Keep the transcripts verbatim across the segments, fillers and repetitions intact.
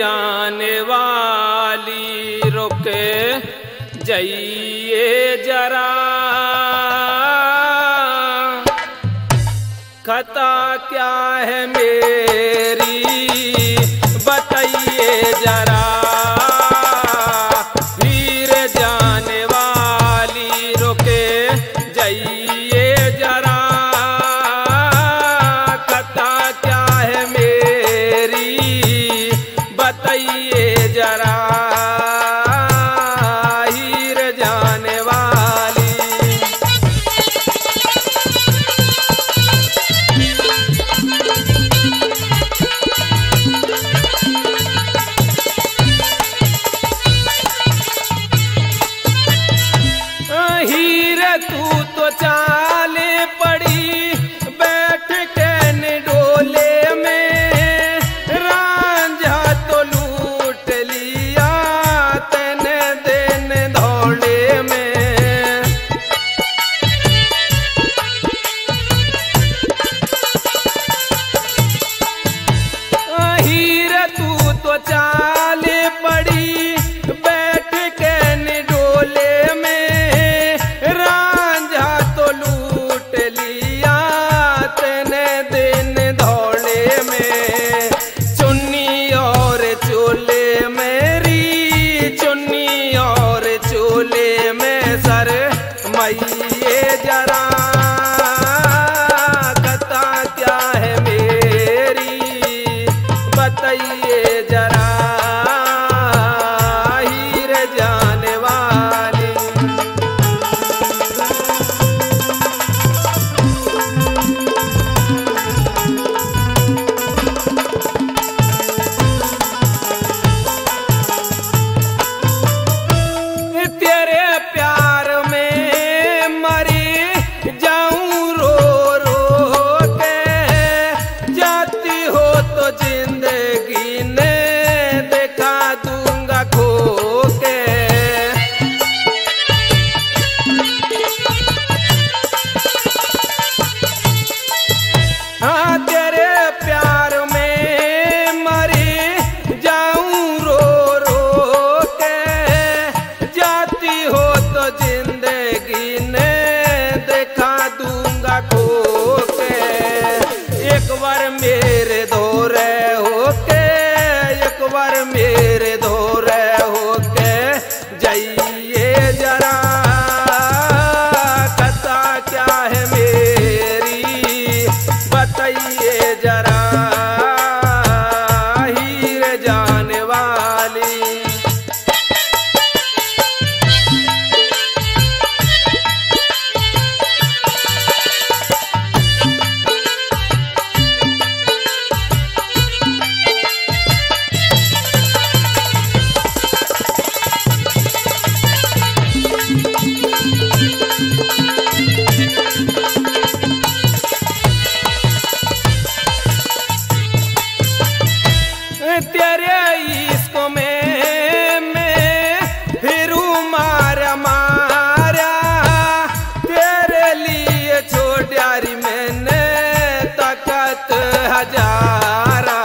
जाने वाली रुके जाइए जरा, खता क्या है मेरी बताइए जरा। वीर जाने वाली रुके जाइए जरा, खता क्या है मेरी बताइए जरा। हीर जाने वाली हीर तू तो चाले पड़ी बैठ के निडोले में, रांझा तो लूट लिया तेने दिन धौले में। हीर तू तो चाले पड़ी बैठ के निडोले में, रांझा तो लूट लिया तेने दिन धौले में। चुन्नी और चोले मेरी चुन्नी और चोले में सर मैये जरा, कथा क्या है मेरी बताइए जरा। हीर जाने वाली तेरे प्यार में मरी जाऊं रो रो के, जाती हो तो जिंदगी ने देखा दूंगा खो के। हाँ तेरे प्यार में मरी जाऊं रो रो के, जाती हो तो जिंदगी ने देखा दूंगा खो के। एक बार मेरे धोरे होके, एक बार मेरे धोरे होके जाइए जरा, कथा क्या है मेरी बताइए जरा। हीर जाने वाली तेरे इश्क में मैं फिरूं मारा मारा, तेरे लिए छोड़ मैंने ताकत हजारा।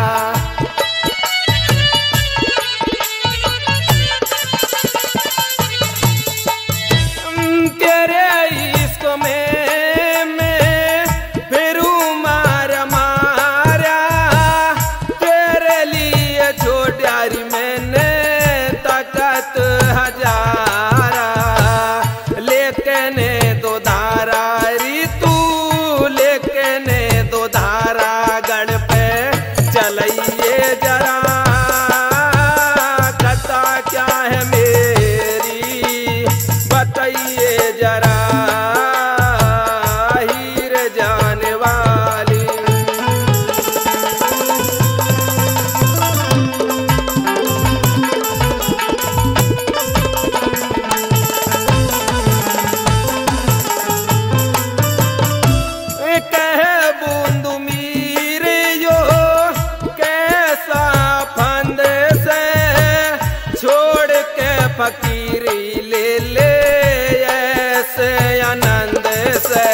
तेरे इश्क में मैं फिरूं मारा मारा, तेरे लिए छोड़ मैंने ताकत हजारा। लेकिन दो धारा ऋतु लेकिन दो धारा गढ़ पे चलाइए जरा, कथा क्या है मेरी बताइए जरा। हीर जाने वाली कहे बूंद मीरे यो कैसा फंद से, छोड़ के फकीरी ले ले ऐसे आनंद से।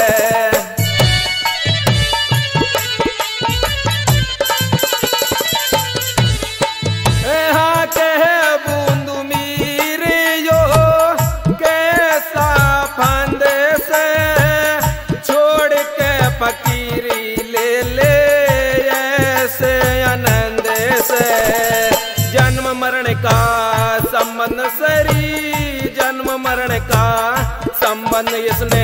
जन्म मरण का संबंध इसने